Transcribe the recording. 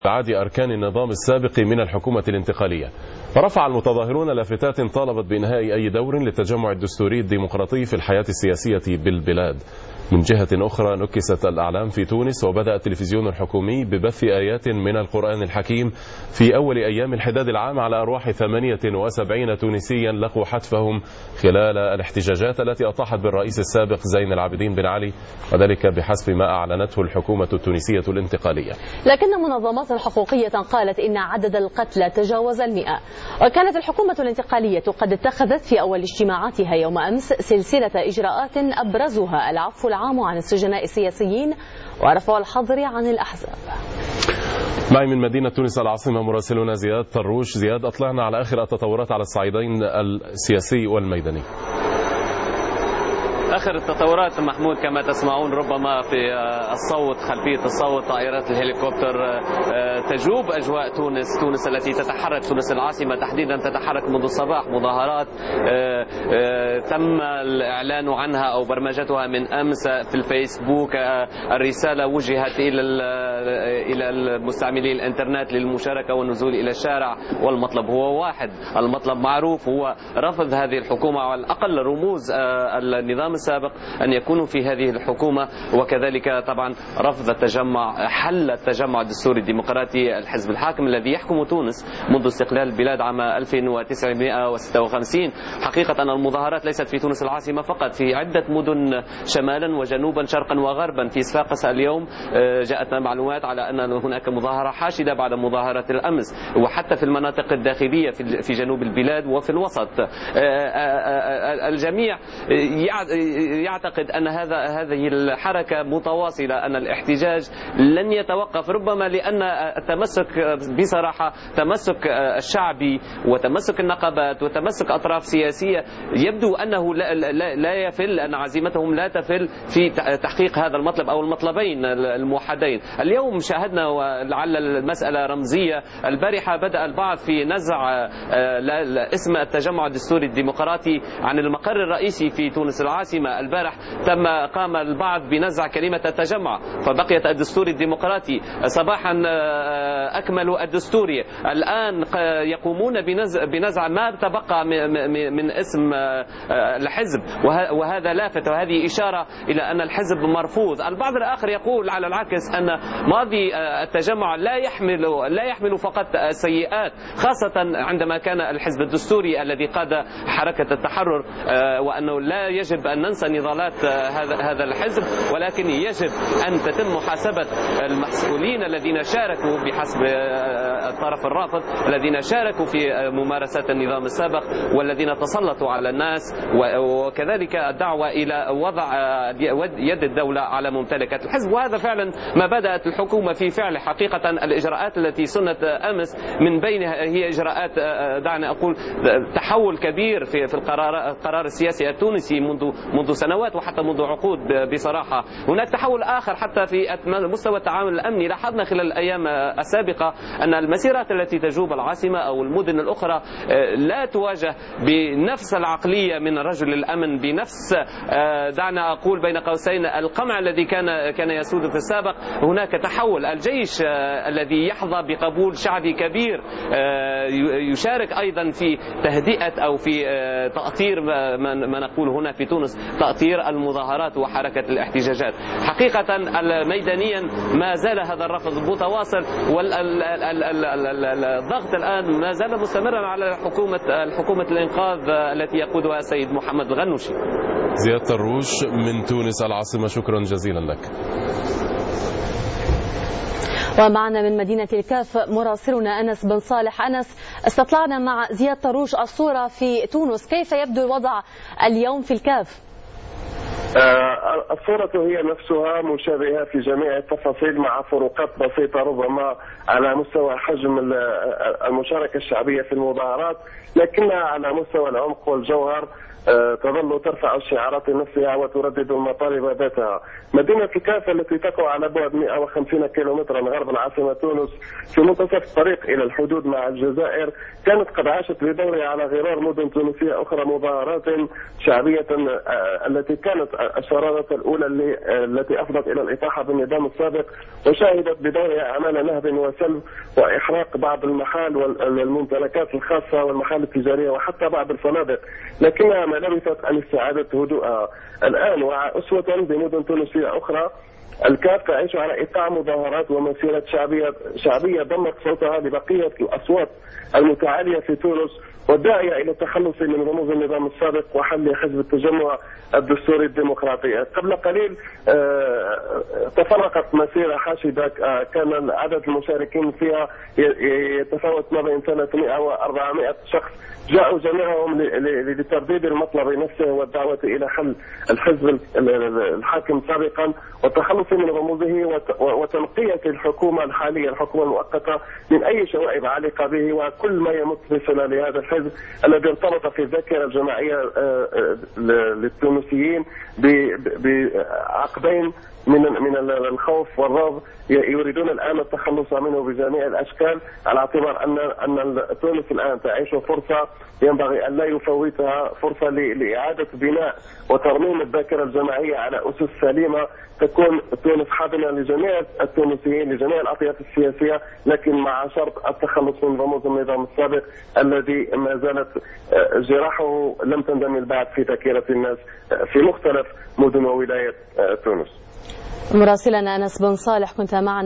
إبعاد أركان النظام السابق من الحكومة الانتقالية. فرفع المتظاهرون لافتات طالبت بإنهاء أي دور للتجمع الدستوري الديمقراطي في الحياة السياسية بالبلاد. من جهة أخرى نكست الأعلام في تونس وبدأ التلفزيون الحكومي ببث آيات من القرآن الحكيم في أول أيام الحداد العام على أرواح 78 تونسيا لقوا حتفهم خلال الاحتجاجات التي أطاحت بالرئيس السابق زين العابدين بن علي، وذلك بحسب ما أعلنته الحكومة التونسية الانتقالية. لكن منظمات حقوقية قالت إن عدد القتلى تجاوز 100. وكانت الحكومة الانتقالية قد اتخذت في أول اجتماعاتها يوم أمس سلسلة إجراءات أبرزها العفو العام عن السجناء السياسيين ورفع الحظر عن الأحزاب. معي من مدينة تونس العاصمة مراسلنا زياد طروش. زياد، أطلعنا على آخر التطورات على الصعيدين السياسي والميداني. آخر التطورات محمود كما تسمعون ربما في الصوت، خلفية الصوت طائرات الهليكوبتر تجوب أجواء تونس التي تتحرك، تونس العاصمة تحديدا تتحرك منذ الصباح. مظاهرات تم الإعلان عنها أو برمجتها من أمس في الفيسبوك. الرسالة وجهت إلى المستعملي الإنترنت للمشاركة والنزول إلى الشارع، والمطلب هو واحد، المطلب معروف، هو رفض هذه الحكومة على الأقل رموز النظام السابق أن يكونوا في هذه الحكومة، وكذلك طبعا رفض التجمع، حل التجمع الدستوري الديمقراطي الحزب الحاكم الذي يحكم تونس منذ استقلال البلاد عام 1956. حقيقة أن المظاهرات ليست في تونس العاصمة فقط، في عدة مدن شمالا وجنوبا شرقا وغربا. في صفاقس اليوم جاءتنا معلومات على أن هناك مظاهرة حاشدة بعد مظاهرة الأمس، وحتى في المناطق الداخلية في جنوب البلاد وفي الوسط. الجميع يعتقد أن هذه الحركة متواصلة، أن الاحتجاج لن يتوقف، ربما لأن التمسك بصراحة تمسك الشعبي وتمسك النقابات وتمسك أطراف سياسية يبدو أنه لا يفل، أن عزيمتهم لا تفل في تحقيق هذا المطلب أو المطلبين الموحدين. اليوم شاهدنا، ولعل المسألة رمزية، البارحة بدأ البعض في نزع اسم التجمع الدستوري الديمقراطي عن المقر الرئيسي في تونس العاصمة. البارح قام البعض بنزع كلمة التجمع فبقيت الدستوري الديمقراطي. صباحا أكملوا الدستوري، الآن يقومون بنزع ما تبقى من اسم الحزب، وهذا لافت، وهذه إشارة إلى أن الحزب مرفوض. البعض الآخر يقول على العكس أن ماضي التجمع لا يحمل فقط سيئات، خاصة عندما كان الحزب الدستوري الذي قاد حركة التحرر، وأنه لا يجب أن ننسى نضالات هذا الحزب، ولكن يجب أن تتم محاسبة المسؤولين الذين شاركوا بحسب الطرف الرافض، الذين شاركوا في ممارسات النظام السابق والذين تسلطوا على الناس، وكذلك الدعوة إلى وضع يد الدولة على ممتلكات الحزب. وهذا فعلا ما بدأت الحكومة في فعله. حقيقة الإجراءات التي سنت أمس من بينها هي إجراءات، دعني أقول، تحول كبير في القرار السياسي التونسي منذ سنوات وحتى منذ عقود. بصراحة هناك تحول آخر حتى في مستوى التعامل الأمني. لاحظنا خلال الأيام السابقة أن المسيرات التي تجوب العاصمة أو المدن الأخرى لا تواجه بنفس العقلية من رجل الأمن، بنفس دعنا أقول بين قوسين القمع الذي كان يسود في السابق. هناك تحول، الجيش الذي يحظى بقبول شعبي كبير يشارك أيضا في تهدئة أو في تأطير ما نقول هنا في تونس، تأطير المظاهرات وحركة الاحتجاجات. حقيقة ميدانيا ما زال هذا الرفض متواصل، والضغط الآن ما زال مستمرا على حكومة الإنقاذ التي يقودها السيد محمد الغنوشي. زياد طروش من تونس العاصمة، شكرا جزيلا لك. ومعنا من مدينة الكاف مراسلنا أنس بن صالح. أنس، استطلعنا مع زياد طروش الصورة في تونس، كيف يبدو الوضع اليوم في الكاف؟ الصورة هي نفسها مشابهة في جميع التفاصيل مع فروقات بسيطة ربما على مستوى حجم المشاركة الشعبية في المظاهرات، لكنها على مستوى العمق والجوهر تظل ترفع الشعارات نفسها وتردد المطالب ذاتها. مدينة كافة التي تقع على بعد 150 كيلومترا غرب العاصمة تونس في منتصف الطريق إلى الحدود مع الجزائر كانت قد عاشت بدورها على غرار مدن تونسية أخرى مظاهرات شعبية التي كانت الشرارة الأولى التي أفضت إلى الإطاحة بالنظام السابق، وشهدت بدورها أعمال نهب وسلب وإحراق بعض المحال والممتلكات الخاصة والمحال التجارية وحتى بعض الفنادق، لكنها ما لبثت عن استعادة هدوءها. الآن وأسوة بمدن تونسية أخرى الكاف تعيش على إيقاع مظاهرات ومسيرة شعبية ضمت صوتها لبقية الأصوات المتعالية في تونس والداعية إلى التخلص من رموز النظام السابق وحل حزب التجمع الدستوري الديمقراطي. قبل قليل تفرقت مسيرة حاشدة كان عدد المشاركين فيها يتفاوت ما بين 300 و400 شخص، جاءوا جميعهم لترديد المطلب نفسه والدعوة إلى حل الحزب الحاكم سابقا والتخلص من رموزه وتنقية الحكومة الحالية الحكومة المؤقتة من أي شوائب عالقة به وكل ما يمت بصلة لهذا الحزب الذي ارتبط في الذاكرة الجماعية للتونسيين بعقدين من الخوف والرعب. يريدون الآن التخلص منه بجميع الأشكال على اعتبار أن تونس الآن تعيش فرصة ينبغي أن لا يفوتها، فرصة لإعادة بناء وترميم الذاكرة الجماعية على أسس سليمة تكون تونس حاضنة لجميع التونسيين لجميع الأطياف السياسية، لكن مع شرط التخلص من رموز النظام السابق الذي ما زالت جراحه لم تندمل بعد في ذاكرة الناس في مختلف مدن وولايات تونس. مراسلنا أنس بن صالح كنت معنا.